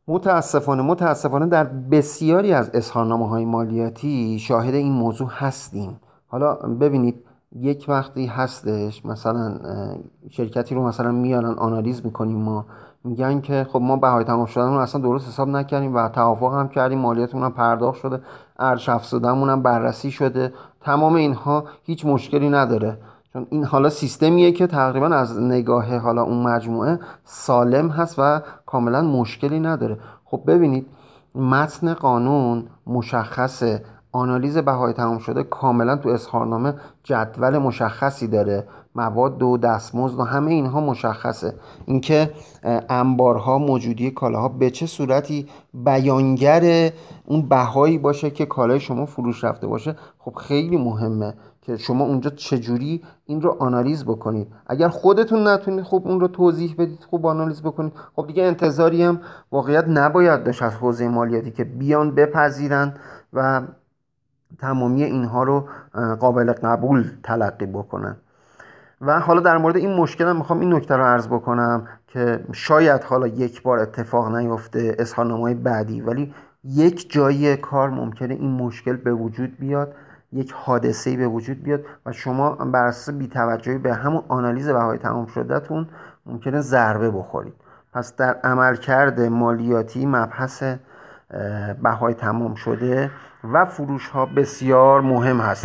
متاسفانه در بسیاری از اظهارنامه‌های مالیاتی شاهد این موضوع هستیم. حالا ببینید، یک وقتی هستش مثلا شرکتی رو مثلا میارن آنالیز میکنیم، ما میگن که خب ما بهای تمام شدن رو اصلا درست حساب نکردیم و توافق هم کردیم، مالیاتمون هم پرداخت شده، ارزش افزودهمون هم بررسی شده، تمام اینها هیچ مشکلی نداره. چون این حالا سیستمیه که تقریبا از نگاه حالا اون مجموعه سالم هست و کاملا مشکلی نداره. خب ببینید، متن قانون مشخصه، آنالیز بهای تمام شده کاملا تو اظهارنامه جدول مشخصی داره، مواد و دستمزد و همه اینها مشخصه. اینکه انبارها، موجودی کالاها به چه صورتی بیانگر اون بهایی باشه که کالای شما فروش رفته باشه، خب خیلی مهمه که شما اونجا چجوری این رو آنالیز بکنید. اگر خودتون نتونید خب اون رو توضیح بدید، خوب آنالیز بکنید، خب دیگه انتظاری هم واقعیت نباید داشت از حوزه مالیاتی که بیان بپذیرن و تمامی اینها رو قابل قبول تلقی بکنن. و حالا در مورد این مشکل هم میخوام این نکته رو عرض بکنم که شاید حالا یک بار اتفاق نیفته اظهارنامه‌های بعدی، ولی یک جایی کار ممکنه این مشکل به وجود بیاد، یک حادثه‌ای به وجود بیاد و شما بر اساس بی‌توجهی به همون آنالیز بهای تمام شدهتون ممکنه ضربه بخورید. پس در عملکرد مالیاتی مبحث بهای تمام شده و فروش ها بسیار مهم هست.